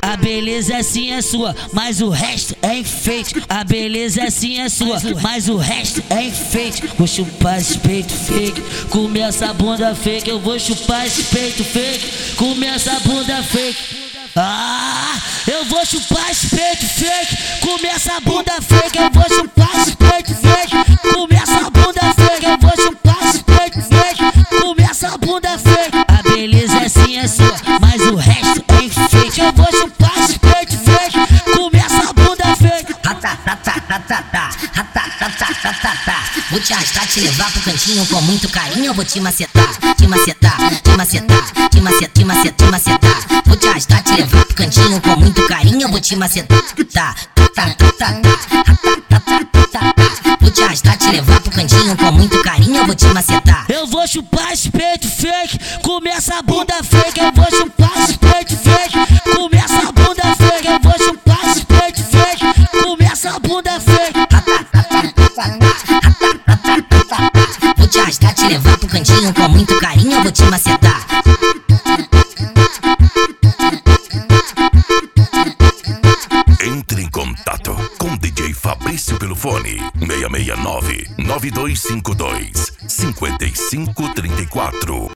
A beleza sim é sua, mas o resto é enfeite. A beleza sim é sua, mas o resto é enfeite. Vou chupar esse peito fake, comer essa bunda fake. Eu vou chupar esse peito fake, comer essa bunda fake. Eu vou chupar esse peito fake, comer essa bunda fake. Eu vou chupar esse peito fake, comer essa bunda fake. Eu vou chupar esse peito fake, comer essa bunda fake. A beleza sim é sua, mas o resto é enfeite. Eu vou chupar esse peito fake, comer essa bunda fake. Vou te arrastar, te levar pro cantinho com muito carinho. Eu vou te macetar, te macetar, te macetar, te macetar, te macetar, te macetar. Vou te arrastar, te levar pro cantinho com muito carinho. Eu vou te macetar, Vou te arrastar, te levar pro cantinho com muito carinho. Eu vou te macetar. Eu vou chupar esse peito fake, comer essa bunda fake. Eu vou chupar esse peito fake, comer essa bunda fake. Eu vou chupar esse peito fake, comer essa bunda fake. Vou te arrastar, te levar pro cantinho com muito carinho. Eu vou te macetar. Entre em contato com DJ Fabrício pelo fone 669-9252-5534.